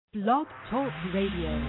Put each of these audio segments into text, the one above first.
Blog Talk Radio.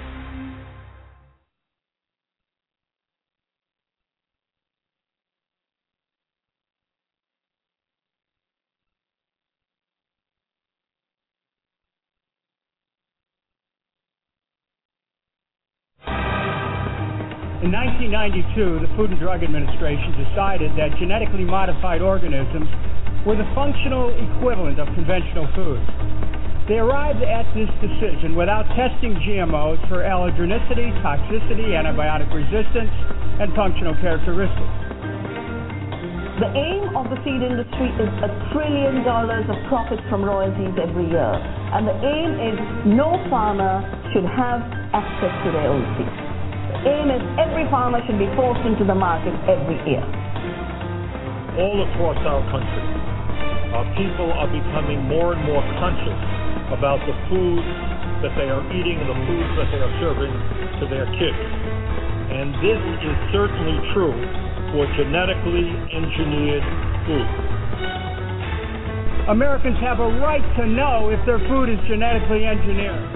In 1992, the Food and Drug Administration decided that genetically modified organisms were the functional equivalent of conventional foods. They arrived at this decision without testing GMOs for allergenicity, toxicity, antibiotic resistance, and functional characteristics. The aim of the feed industry is $1 trillion of profit from royalties every year. And the aim is no farmer should have access to their own seed. The aim is every farmer should be forced into the market every year. All across our country, our people are becoming more and more conscious about the food that they are eating and the foods that they are serving to their kids. And this is certainly true for genetically engineered food. Americans have a right to know if their food is genetically engineered.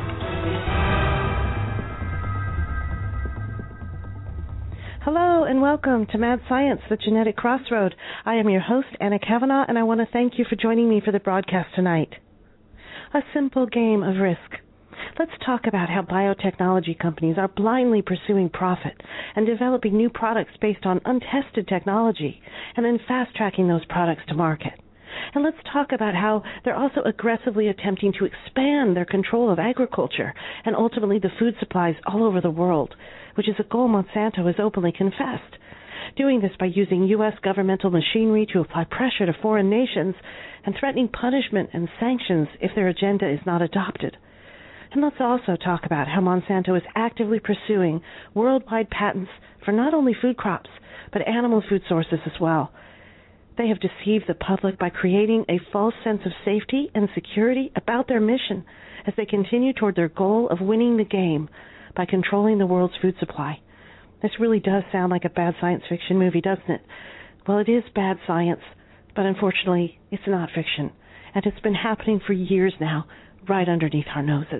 Hello and welcome to Mad Science, the Genetic Crossroad. I am your host, Anna Kavanagh, and I want to thank you for joining me for the broadcast tonight. A simple game of risk. Let's talk about how biotechnology companies are blindly pursuing profit and developing new products based on untested technology and then fast-tracking those products to market. And let's talk about how they're also aggressively attempting to expand their control of agriculture and ultimately the food supplies all over the world, which is a goal Monsanto has openly confessed. Doing this by using U.S. governmental machinery to apply pressure to foreign nations and threatening punishment and sanctions if their agenda is not adopted. And let's also talk about how Monsanto is actively pursuing worldwide patents for not only food crops, but animal food sources as well. They have deceived the public by creating a false sense of safety and security about their mission as they continue toward their goal of winning the game by controlling the world's food supply. This really does sound like a bad science fiction movie, doesn't it? Well, it is bad science, but unfortunately, it's not fiction. And it's been happening for years now, right underneath our noses.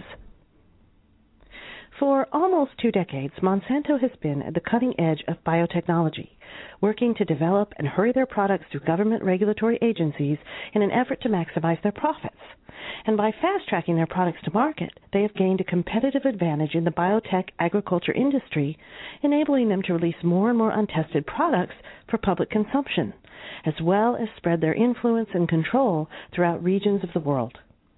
For almost 2 decades, Monsanto has been at the cutting edge of biotechnology, working to develop and hurry their products through government regulatory agencies in an effort to maximize their profits. And by fast-tracking their products to market, they have gained a competitive advantage in the biotech agriculture industry, enabling them to release more and more untested products for public consumption, as well as spread their influence and control throughout regions of the world.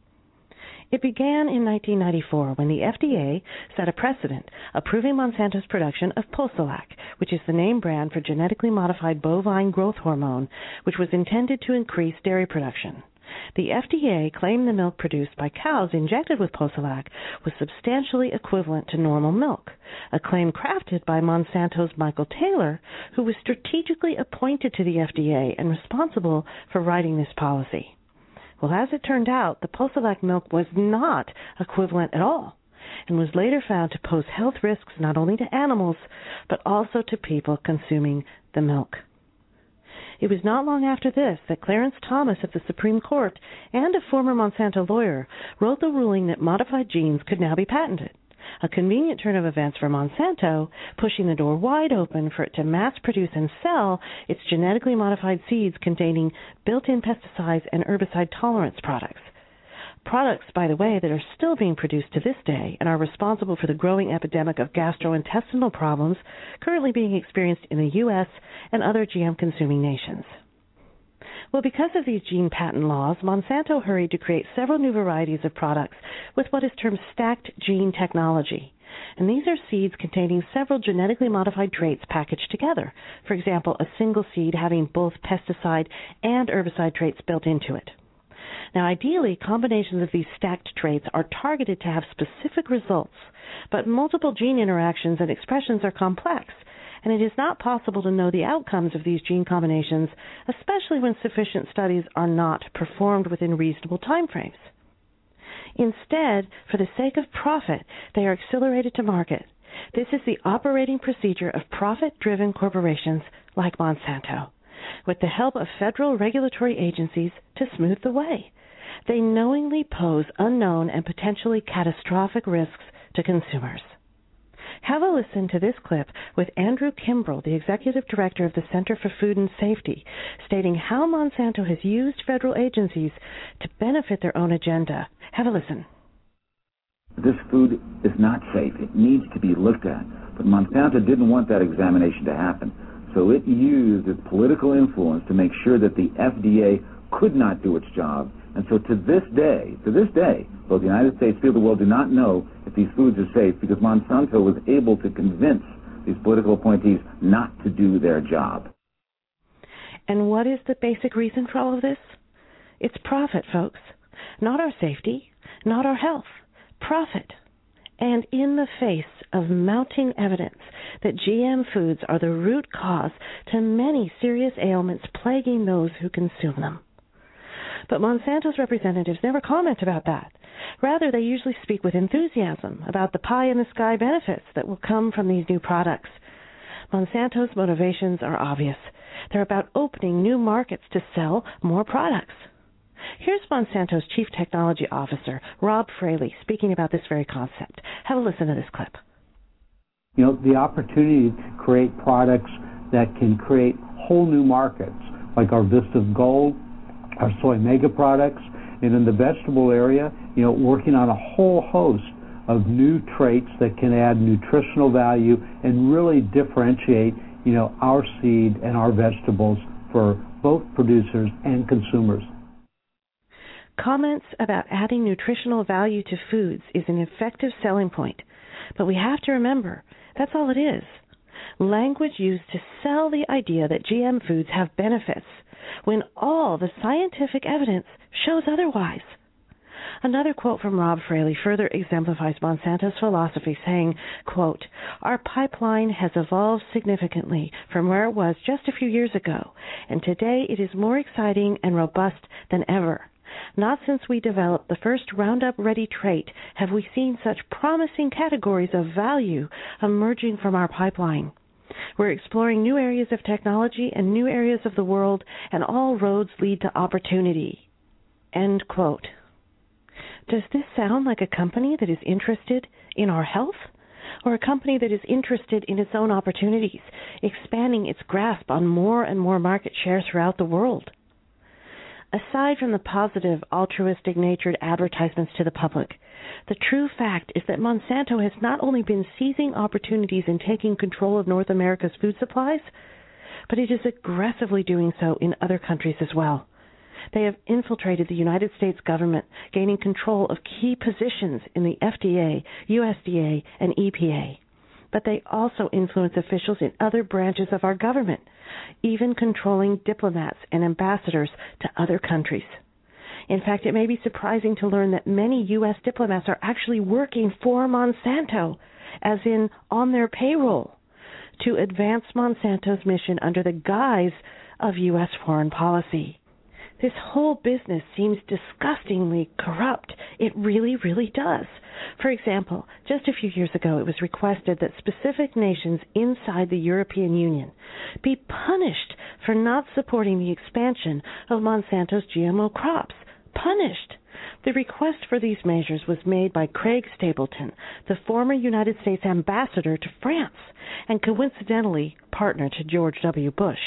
It began in 1994 when the FDA set a precedent approving Monsanto's production of Posilac, which is the name brand for genetically modified bovine growth hormone, which was intended to increase dairy production. The FDA claimed the milk produced by cows injected with Posilac was substantially equivalent to normal milk, a claim crafted by Monsanto's Michael Taylor, who was strategically appointed to the FDA and responsible for writing this policy. Well, as it turned out, the Posilac milk was not equivalent at all and was later found to pose health risks not only to animals, but also to people consuming the milk. It was not long after this that Clarence Thomas of the Supreme Court and a former Monsanto lawyer wrote the ruling that modified genes could now be patented, a convenient turn of events for Monsanto, pushing the door wide open for it to mass-produce and sell its genetically modified seeds containing built-in pesticides and herbicide tolerance products. Products, by the way, that are still being produced to this day and are responsible for the growing epidemic of gastrointestinal problems currently being experienced in the U.S. and other GM-consuming nations. Well, because of these gene patent laws, Monsanto hurried to create several new varieties of products with what is termed stacked gene technology. And these are seeds containing several genetically modified traits packaged together. For example, a single seed having both pesticide and herbicide traits built into it. Now, ideally, combinations of these stacked traits are targeted to have specific results, but multiple gene interactions and expressions are complex, and it is not possible to know the outcomes of these gene combinations, especially when sufficient studies are not performed within reasonable time frames. Instead, for the sake of profit, they are accelerated to market. This is the operating procedure of profit-driven corporations like Monsanto. with the help of federal regulatory agencies to smooth the way. They knowingly pose unknown and potentially catastrophic risks to consumers. Have a listen to this clip with Andrew Kimbrell, the Executive Director of the Center for Food and Safety, stating how Monsanto has used federal agencies to benefit their own agenda. Have a listen. This food is not safe. It needs to be looked at. But Monsanto didn't want that examination to happen. So it used its political influence to make sure that the FDA could not do its job. And so to this day, both the United States and the world do not know if these foods are safe because Monsanto was able to convince these political appointees not to do their job. And what is the basic reason for all of this? It's profit, folks. Not our safety, not our health. Profit. And in the face of mounting evidence that GM foods are the root cause to many serious ailments plaguing those who consume them. But Monsanto's representatives never comment about that. Rather, they usually speak with enthusiasm about the pie-in-the-sky benefits that will come from these new products. Monsanto's motivations are obvious. They're about opening new markets to sell more products. Here's Monsanto's Chief Technology Officer, Rob Fraley, speaking about this very concept. Have a listen to this clip. You know, the opportunity to create products that can create whole new markets, like our Vista Gold, our Soy Mega products, and in the vegetable area, you know, working on a whole host of new traits that can add nutritional value and really differentiate, you know, our seed and our vegetables for both producers and consumers. Comments about adding nutritional value to foods is an effective selling point, but we have to remember that's all it is. Language used to sell the idea that GM foods have benefits when all the scientific evidence shows otherwise. Another quote from Rob Fraley further exemplifies Monsanto's philosophy, saying, quote, "Our pipeline has evolved significantly from where it was just a few years ago, and today it is more exciting and robust than ever. Not since we developed the first Roundup-ready trait have we seen such promising categories of value emerging from our pipeline. We're exploring new areas of technology and new areas of the world, and all roads lead to opportunity." End quote. Does this sound like a company that is interested in our health, or a company that is interested in its own opportunities, expanding its grasp on more and more market share throughout the world? Aside from the positive, altruistic-natured advertisements to the public, the true fact is that Monsanto has not only been seizing opportunities and taking control of North America's food supplies, but it is aggressively doing so in other countries as well. They have infiltrated the United States government, gaining control of key positions in the FDA, USDA, and EPA. But they also influence officials in other branches of our government, even controlling diplomats and ambassadors to other countries. In fact, it may be surprising to learn that many U.S. diplomats are actually working for Monsanto, as in on their payroll, to advance Monsanto's mission under the guise of U.S. foreign policy. This whole business seems disgustingly corrupt. It really, really does. For example, just a few years ago, it was requested that specific nations inside the European Union be punished for not supporting the expansion of Monsanto's GMO crops. Punished. The request for these measures was made by Craig Stapleton, the former United States ambassador to France, and coincidentally partner to George W. Bush.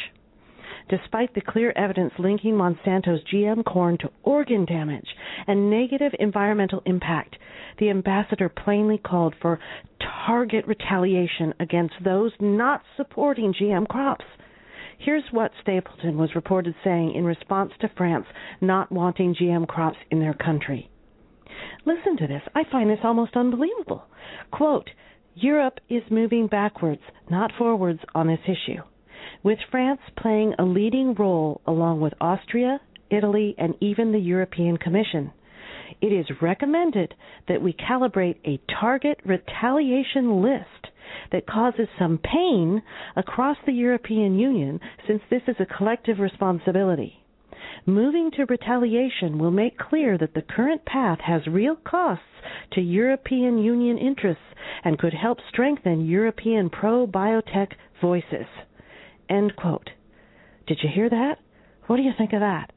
Despite the clear evidence linking Monsanto's GM corn to organ damage and negative environmental impact, the ambassador plainly called for target retaliation against those not supporting GM crops. Here's what Stapleton was reported saying in response to France not wanting GM crops in their country. Listen to this. I find this almost unbelievable. Quote, "Europe is moving backwards, not forwards on this issue, with France playing a leading role along with Austria, Italy, and even the European Commission. It is recommended that we calibrate a target retaliation list that causes some pain across the European Union, since this is a collective responsibility. Moving to retaliation will make clear that the current path has real costs to European Union interests and could help strengthen European pro-biotech voices." End quote. Did you hear that? What do you think of that?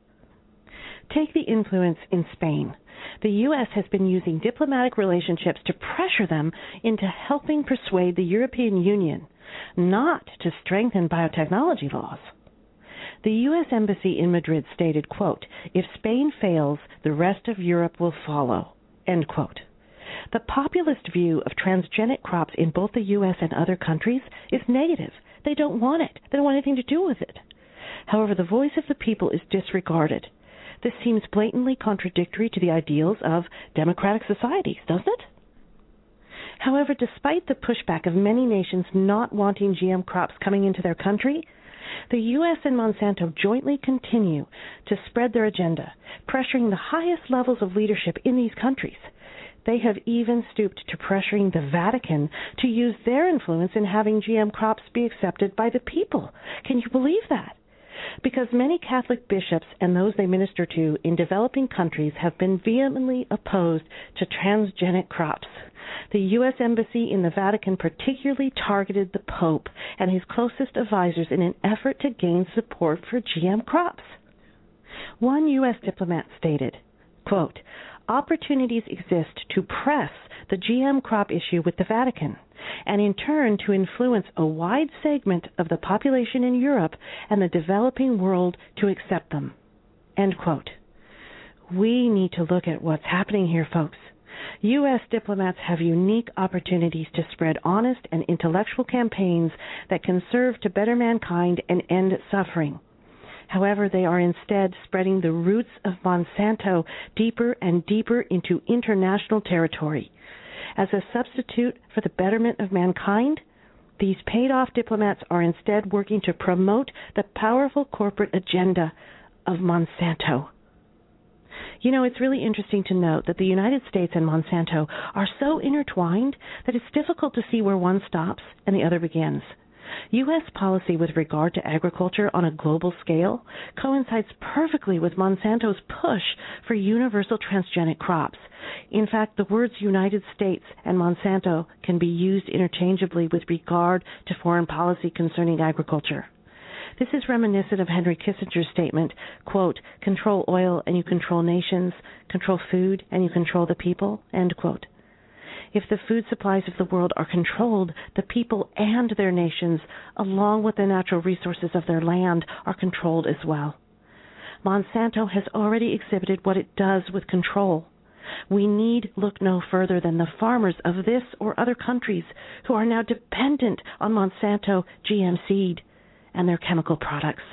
Take the influence in Spain. The U.S. has been using diplomatic relationships to pressure them into helping persuade the European Union not to strengthen biotechnology laws. The U.S. Embassy in Madrid stated, quote, "If Spain fails, the rest of Europe will follow," end quote. The populist view of transgenic crops in both the U.S. and other countries is negative. They don't want it. They don't want anything to do with it. However, the voice of the people is disregarded. This seems blatantly contradictory to the ideals of democratic societies, doesn't it? However, despite the pushback of many nations not wanting GM crops coming into their country, the U.S. and Monsanto jointly continue to spread their agenda, pressuring the highest levels of leadership in these countries. They have even stooped to pressuring the Vatican to use their influence in having GM crops be accepted by the people. Can you believe that? Because many Catholic bishops and those they minister to in developing countries have been vehemently opposed to transgenic crops. The U.S. Embassy in the Vatican particularly targeted the Pope and his closest advisors in an effort to gain support for GM crops. One U.S. diplomat stated, quote, "Opportunities exist to press the GM crop issue with the Vatican, and in turn to influence a wide segment of the population in Europe and the developing world to accept them," end quote. We need to look at what's happening here, folks. U.S. diplomats have unique opportunities to spread honest and intellectual campaigns that can serve to better mankind and end suffering. However, they are instead spreading the roots of Monsanto deeper and deeper into international territory. As a substitute for the betterment of mankind, these paid-off diplomats are instead working to promote the powerful corporate agenda of Monsanto. You know, it's really interesting to note that the United States and Monsanto are so intertwined that it's difficult to see where one stops and the other begins. U.S. policy with regard to agriculture on a global scale coincides perfectly with Monsanto's push for universal transgenic crops. In fact, the words United States and Monsanto can be used interchangeably with regard to foreign policy concerning agriculture. This is reminiscent of Henry Kissinger's statement, quote, "Control oil and you control nations, control food and you control the people," end quote. If the food supplies of the world are controlled, the people and their nations, along with the natural resources of their land, are controlled as well. Monsanto has already exhibited what it does with control. We need look no further than the farmers of this or other countries who are now dependent on Monsanto GM seed and their chemical products.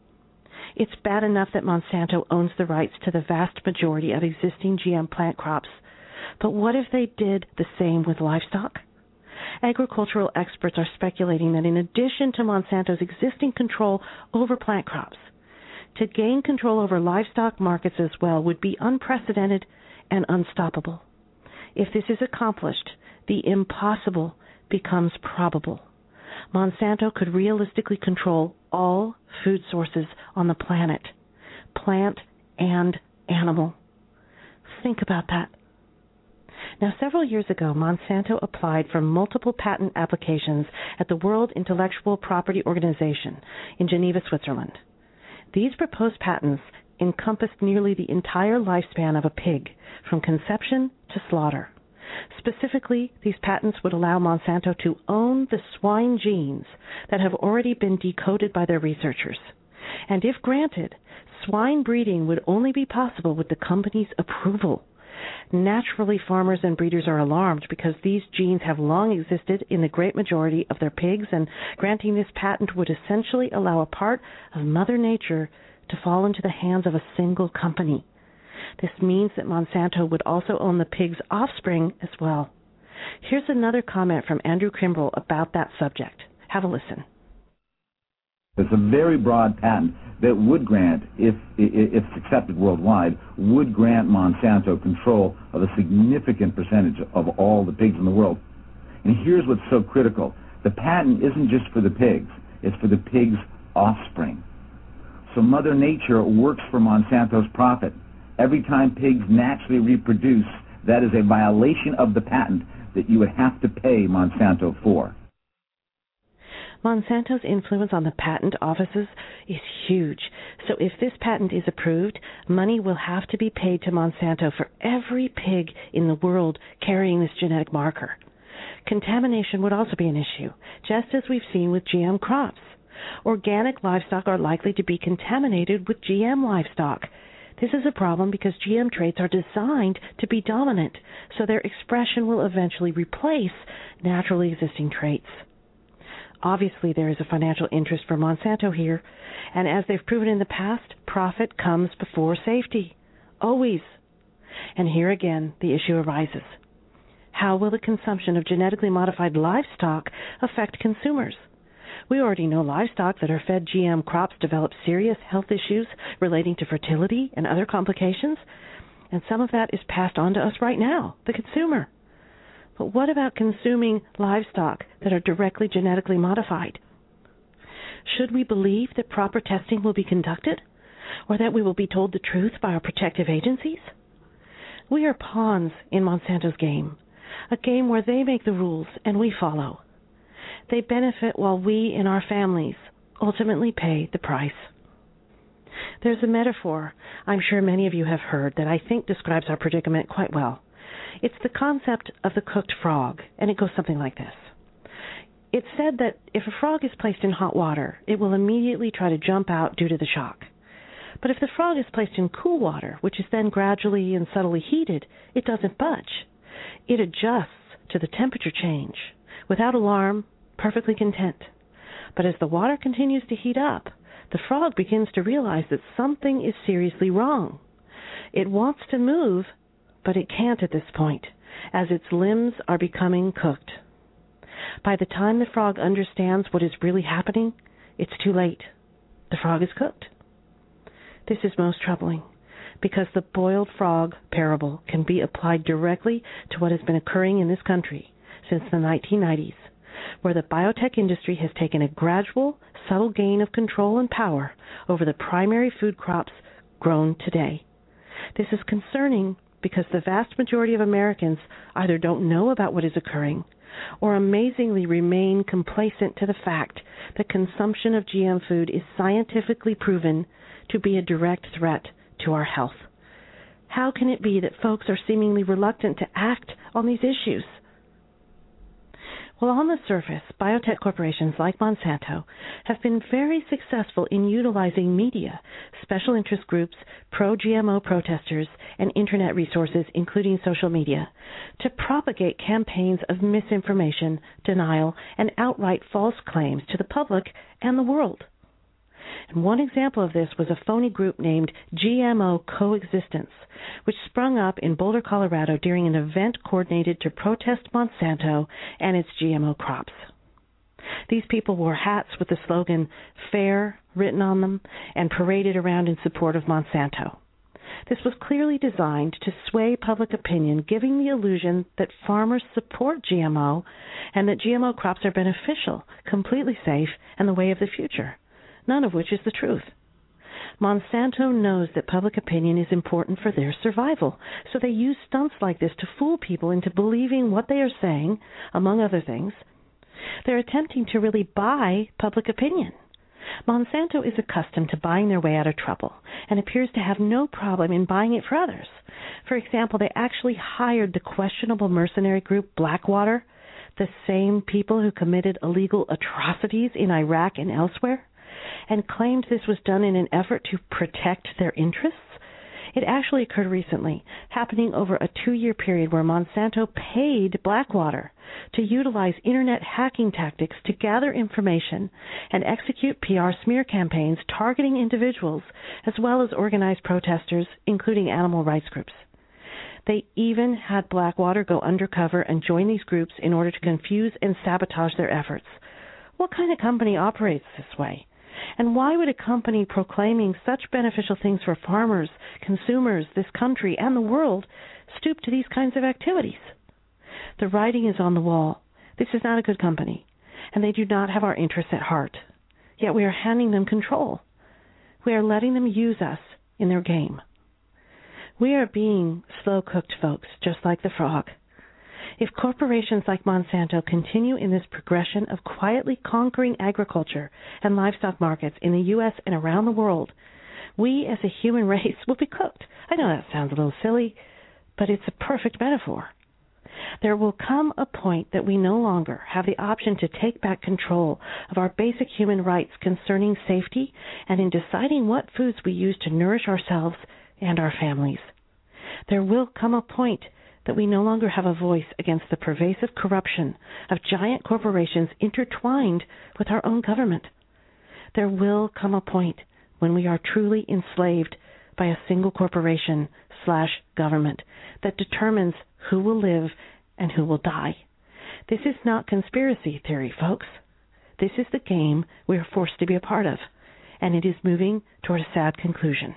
It's bad enough that Monsanto owns the rights to the vast majority of existing GM plant crops. But what if they did the same with livestock? Agricultural experts are speculating that in addition to Monsanto's existing control over plant crops, to gain control over livestock markets as well would be unprecedented and unstoppable. If this is accomplished, the impossible becomes probable. Monsanto could realistically control all food sources on the planet, plant and animal. Think about that. Now, several years ago, Monsanto applied for multiple patent applications at the World Intellectual Property Organization in Geneva, Switzerland. These proposed patents encompassed nearly the entire lifespan of a pig, from conception to slaughter. Specifically, these patents would allow Monsanto to own the swine genes that have already been decoded by their researchers. And if granted, swine breeding would only be possible with the company's approval. Naturally, farmers and breeders are alarmed because these genes have long existed in the great majority of their pigs, and granting this patent would essentially allow a part of Mother Nature to fall into the hands of a single company. This means that Monsanto would also own the pig's offspring as well. Here's another comment from Andrew Kimbrell about that subject. Have a listen. It's a very broad patent that would grant, if it's accepted worldwide, would grant Monsanto control of a significant percentage of all the pigs in the world. And here's what's so critical. The patent isn't just for the pigs. It's for the pigs' offspring. So Mother Nature works for Monsanto's profit. Every time pigs naturally reproduce, that is a violation of the patent that you would have to pay Monsanto for. Monsanto's influence on the patent offices is huge. So if this patent is approved, money will have to be paid to Monsanto for every pig in the world carrying this genetic marker. Contamination would also be an issue, just as we've seen with GM crops. Organic livestock are likely to be contaminated with GM livestock. This is a problem because GM traits are designed to be dominant, so their expression will eventually replace naturally existing traits. Obviously, there is a financial interest for Monsanto here, and as they've proven in the past, profit comes before safety. Always. And here again, the issue arises. How will the consumption of genetically modified livestock affect consumers? We already know livestock that are fed GM crops develop serious health issues relating to fertility and other complications, and some of that is passed on to us right now, the consumer. But what about consuming livestock that are directly genetically modified? Should we believe that proper testing will be conducted, or that we will be told the truth by our protective agencies? We are pawns in Monsanto's game, a game where they make the rules and we follow. They benefit while we and our families ultimately pay the price. There's a metaphor I'm sure many of you have heard that I think describes our predicament quite well. It's the concept of the cooked frog, and it goes something like this. It's said that if a frog is placed in hot water, it will immediately try to jump out due to the shock. But if the frog is placed in cool water, which is then gradually and subtly heated, it doesn't budge. It adjusts to the temperature change, without alarm, perfectly content. But as the water continues to heat up, the frog begins to realize that something is seriously wrong. It wants to move, but it can't at this point, as its limbs are becoming cooked. By the time the frog understands what is really happening, it's too late. The frog is cooked. This is most troubling, because the boiled frog parable can be applied directly to what has been occurring in this country since the 1990s, where the biotech industry has taken a gradual, subtle gain of control and power over the primary food crops grown today. This is concerning because the vast majority of Americans either don't know about what is occurring or amazingly remain complacent to the fact that consumption of GM food is scientifically proven to be a direct threat to our health. How can it be that folks are seemingly reluctant to act on these issues? Well, on the surface, biotech corporations like Monsanto have been very successful in utilizing media, special interest groups, pro-GMO protesters, and Internet resources, including social media, to propagate campaigns of misinformation, denial, and outright false claims to the public and the world. And one example of this was a phony group named GMO Coexistence, which sprung up in Boulder, Colorado during an event coordinated to protest Monsanto and its GMO crops. These people wore hats with the slogan "Fair" written on them and paraded around in support of Monsanto. This was clearly designed to sway public opinion, giving the illusion that farmers support GMO and that GMO crops are beneficial, completely safe, and the way of the future, none of which is the truth. Monsanto knows that public opinion is important for their survival, so they use stunts like this to fool people into believing what they are saying, among other things. They're attempting to really buy public opinion. Monsanto is accustomed to buying their way out of trouble and appears to have no problem in buying it for others. For example, they actually hired the questionable mercenary group Blackwater, the same people who committed illegal atrocities in Iraq and elsewhere, and claimed this was done in an effort to protect their interests. It actually occurred recently, happening over a 2-year period where Monsanto paid Blackwater to utilize Internet hacking tactics to gather information and execute PR smear campaigns targeting individuals as well as organized protesters, including animal rights groups. They even had Blackwater go undercover and join these groups in order to confuse and sabotage their efforts. What kind of company operates this way? And why would a company proclaiming such beneficial things for farmers, consumers, this country, and the world stoop to these kinds of activities? The writing is on the wall. This is not a good company, and they do not have our interests at heart. Yet we are handing them control. We are letting them use us in their game. We are being slow-cooked folks, just like the frog. If corporations like Monsanto continue in this progression of quietly conquering agriculture and livestock markets in the U.S. and around the world, we as a human race will be cooked. I know that sounds a little silly, but it's a perfect metaphor. There will come a point that we no longer have the option to take back control of our basic human rights concerning safety and in deciding what foods we use to nourish ourselves and our families. There will come a point that we no longer have a voice against the pervasive corruption of giant corporations intertwined with our own government. There will come a point when we are truly enslaved by a single corporation/government that determines who will live and who will die. This is not conspiracy theory, folks. This is the game we are forced to be a part of, and it is moving toward a sad conclusion.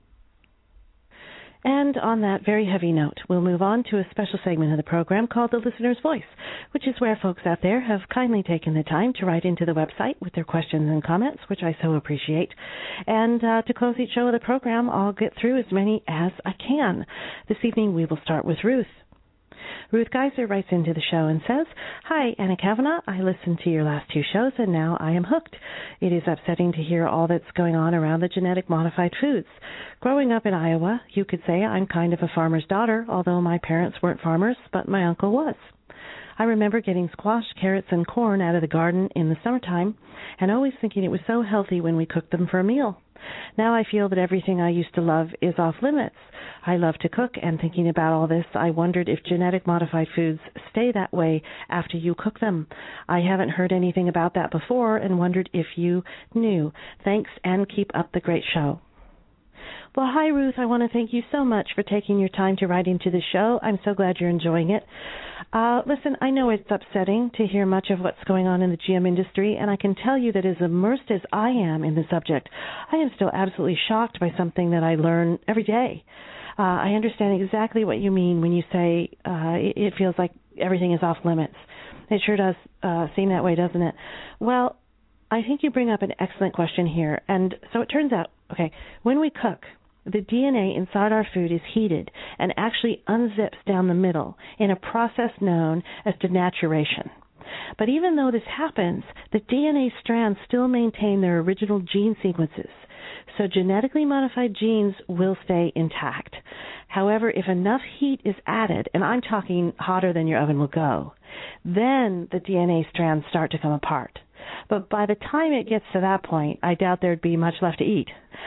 And on that very heavy note, we'll move on to a special segment of the program called The Listener's Voice, which is where folks out there have kindly taken the time to write into the website with their questions and comments, which I so appreciate. And to close each show of the program, I'll get through as many as I can. This evening we will start with Ruth. Ruth Geiser writes into the show and says, "Hi, Anna Kavanagh. I listened to your last two shows, and now I am hooked. It is upsetting to hear all that's going on around the genetic modified foods. Growing up in Iowa, you could say I'm kind of a farmer's daughter, although my parents weren't farmers, but my uncle was. I remember getting squash, carrots, and corn out of the garden in the summertime, and always thinking it was so healthy when we cooked them for a meal. Now I feel that everything I used to love is off limits. I love to cook, and thinking about all this, I wondered if genetic modified foods stay that way after you cook them. I haven't heard anything about that before and wondered if you knew. Thanks, and keep up the great show." Well, hi, Ruth. I want to thank you so much for taking your time to write into the show. I'm so glad you're enjoying it. Listen, I know it's upsetting to hear much of what's going on in the GM industry, and I can tell you that as immersed as I am in the subject, I am still absolutely shocked by something that I learn every day. I understand exactly what you mean when you say it feels like everything is off limits. It sure does seem that way, doesn't it? Well, I think you bring up an excellent question here. And so it turns out, when we cook, the DNA inside our food is heated and actually unzips down the middle in a process known as denaturation. But even though this happens, the DNA strands still maintain their original gene sequences. So genetically modified genes will stay intact. However, if enough heat is added, and I'm talking hotter than your oven will go, then the DNA strands start to come apart. But by the time it gets to that point, I doubt there'd be much left to eat.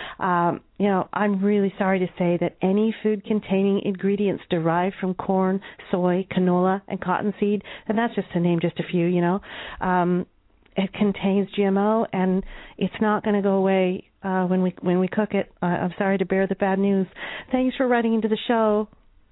I'm really sorry to say that any food containing ingredients derived from corn, soy, canola, and cottonseed, and that's just to name just a few, it contains GMO, and it's not going to go away when we cook it. I'm sorry to bear the bad news. Thanks for writing into the show.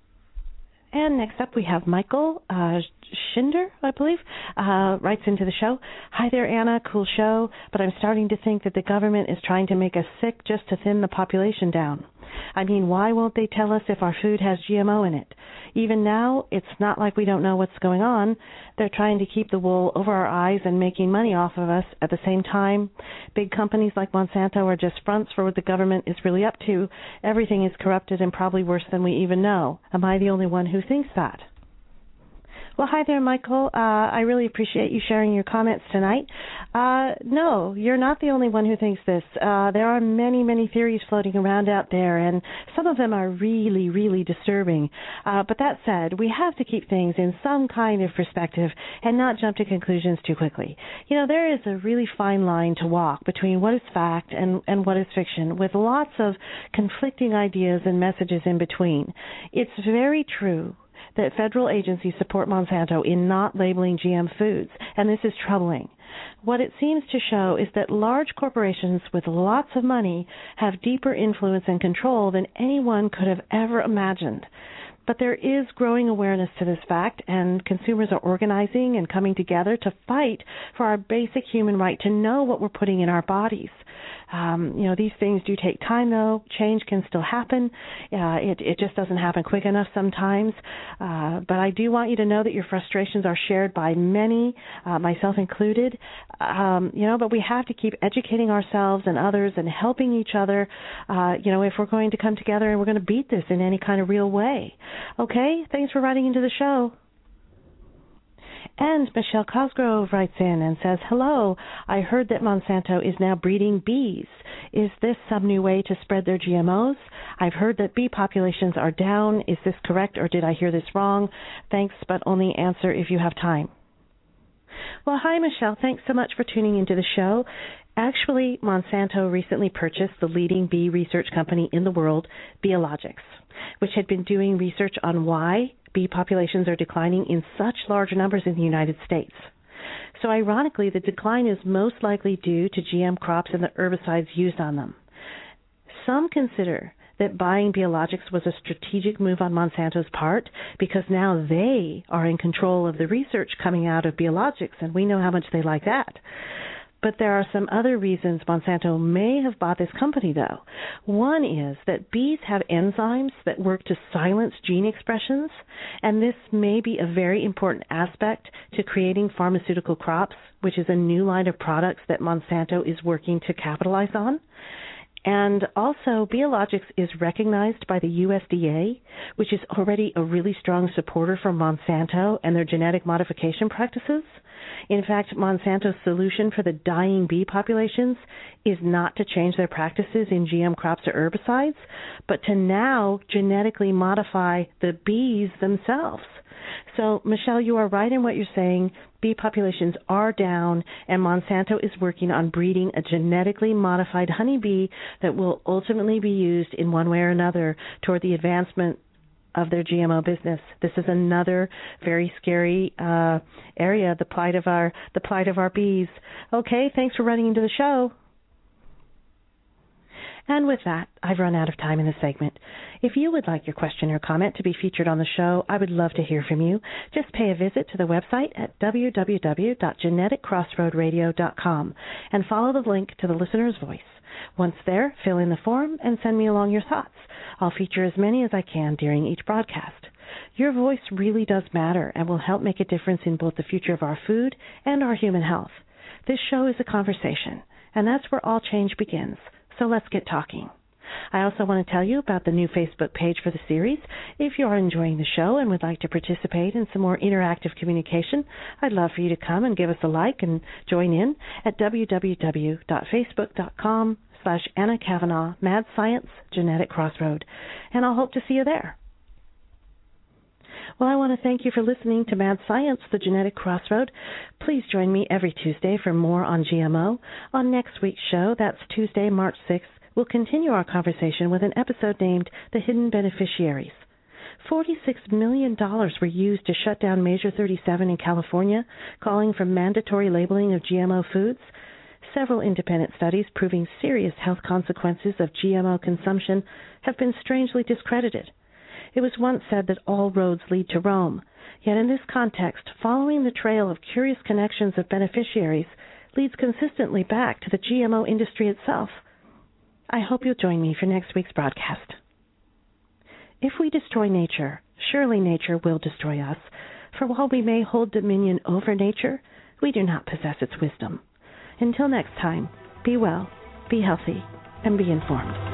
And next up we have Michael Schinder, I believe, writes into the show. "Hi there, Anna. Cool show, but I'm starting to think that the government is trying to make us sick just to thin the population down. I mean, why won't they tell us if our food has GMO in it? Even now, it's not like we don't know what's going on. They're trying to keep the wool over our eyes and making money off of us at the same time. Big companies like Monsanto are just fronts for what the government is really up to. Everything is corrupted and probably worse than we even know. Am I the only one who thinks that?" Well, hi there, Michael. I really appreciate you sharing your comments tonight. No, you're not the only one who thinks this. There are many, many theories floating around out there, and some of them are really, really disturbing. But that said, we have to keep things in some kind of perspective and not jump to conclusions too quickly. There is a really fine line to walk between what is fact and what is fiction, with lots of conflicting ideas and messages in between. It's very true that federal agencies support Monsanto in not labeling GM foods, and this is troubling. What it seems to show is that large corporations with lots of money have deeper influence and control than anyone could have ever imagined. But there is growing awareness to this fact, and consumers are organizing and coming together to fight for our basic human right to know what we're putting in our bodies. These things do take time, though. Change can still happen. It just doesn't happen quick enough sometimes. But I do want you to know that your frustrations are shared by many, myself included. But we have to keep educating ourselves and others and helping each other, if we're going to come together and we're going to beat this in any kind of real way. Okay? Thanks for writing into the show. And Michelle Cosgrove writes in and says, hello, I heard that Monsanto is now breeding bees. Is this some new way to spread their GMOs? I've heard that bee populations are down. Is this correct, or did I hear this wrong? Thanks, but only answer if you have time. Well, hi, Michelle. Thanks so much for tuning into the show. Actually, Monsanto recently purchased the leading bee research company in the world, Beeologics, which had been doing research on why bee populations are declining in such large numbers in the United States. So ironically, the decline is most likely due to GM crops and the herbicides used on them. Some consider that buying Beeologics was a strategic move on Monsanto's part because now they are in control of the research coming out of Beeologics, and we know how much they like that. But there are some other reasons Monsanto may have bought this company, though. One is that bees have enzymes that work to silence gene expressions, and this may be a very important aspect to creating pharmaceutical crops, which is a new line of products that Monsanto is working to capitalize on. And also, Beeologics is recognized by the USDA, which is already a really strong supporter for Monsanto and their genetic modification practices. In fact, Monsanto's solution for the dying bee populations is not to change their practices in GM crops or herbicides, but to now genetically modify the bees themselves. So, Michelle, you are right in what you're saying. Bee populations are down, and Monsanto is working on breeding a genetically modified honeybee that will ultimately be used in one way or another toward the advancement of their GMO business. This is another very scary area, the plight of our bees. Okay, thanks for running into the show. And with that, I've run out of time in this segment. If you would like your question or comment to be featured on the show, I would love to hear from you. Just pay a visit to the website at www.geneticcrossroadradio.com and follow the link to the listener's voice. Once there, fill in the form and send me along your thoughts. I'll feature as many as I can during each broadcast. Your voice really does matter and will help make a difference in both the future of our food and our human health. This show is a conversation, and that's where all change begins. So let's get talking. I also want to tell you about the new Facebook page for the series. If you are enjoying the show and would like to participate in some more interactive communication, I'd love for you to come and give us a like and join in at www.facebook.com/Anna Kavanagh, Mad Science, Genetic Crossroad. And I'll hope to see you there. Well, I want to thank you for listening to Mad Science, the Genetic Crossroad. Please join me every Tuesday for more on GMO. On next week's show, that's Tuesday, March 6th, we'll continue our conversation with an episode named The Hidden Beneficiaries. $46 million were used to shut down Measure 37 in California, calling for mandatory labeling of GMO foods. Several independent studies proving serious health consequences of GMO consumption have been strangely discredited. It was once said that all roads lead to Rome. Yet in this context, following the trail of curious connections of beneficiaries leads consistently back to the GMO industry itself. I hope you'll join me for next week's broadcast. If we destroy nature, surely nature will destroy us. For while we may hold dominion over nature, we do not possess its wisdom. Until next time, be well, be healthy, and be informed.